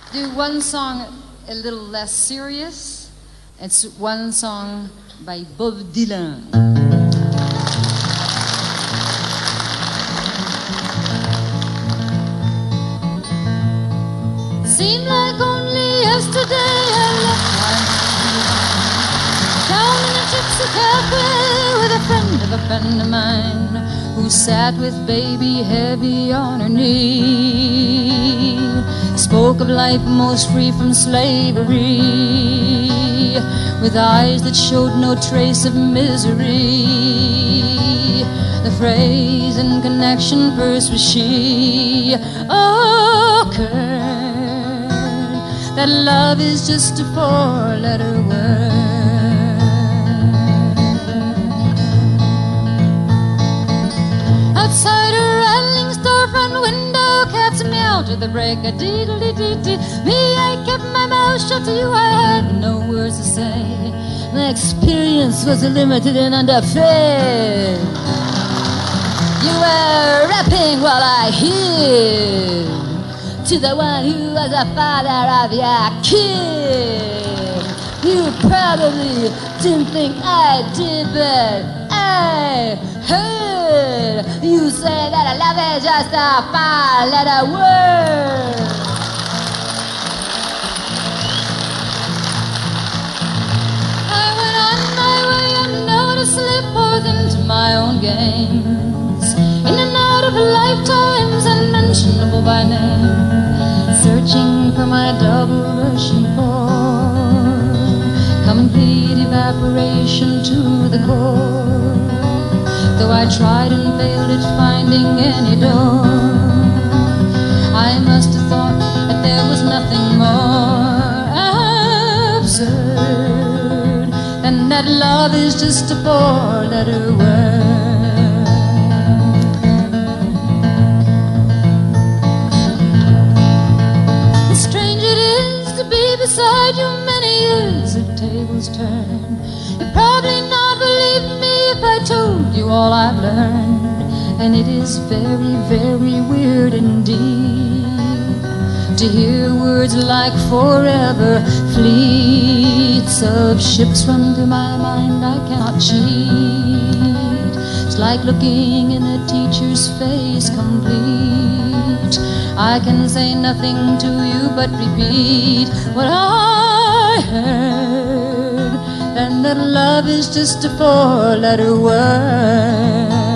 Do one song a little less serious. It's one song by Bob Dylan. Seemed like only yesterday I left my down in a gypsy cafe with a friend of mine who sat with baby heavy on her knee. Spoke of life most free from slavery, with eyes that showed no trace of misery. The phrase in connection first was she. Oh, Kurt, that love is just a four-letter word. Outside a rattling storefront window, cats meow to the break of dee-dee-dee-dee. Me, I kept my mouth shut to you, I had no words to say. My experience was limited and underfed. You were rapping while I hid to the one who was the father of your kid. You probably didn't think I did, but I heard you say that love is just a five-letter word. I went on my way unnoticed, slip forth into my own games, in and out of lifetimes unmentionable by name, searching for my double rushing for complete evaporation to the core. Though I tried and failed at finding any door, I must have thought that there was nothing more absurd than that love is just a four-letter word. And strange it is to be beside you many years of tables turn. You'd probably not believe me if I told you all I've learned, and it is very, very weird indeed to hear words like forever. Fleets of ships run through my mind, I cannot cheat. It's like looking in a teacher's face complete. I can say nothing to you but repeat what I heard, and that love is just a four-letter word.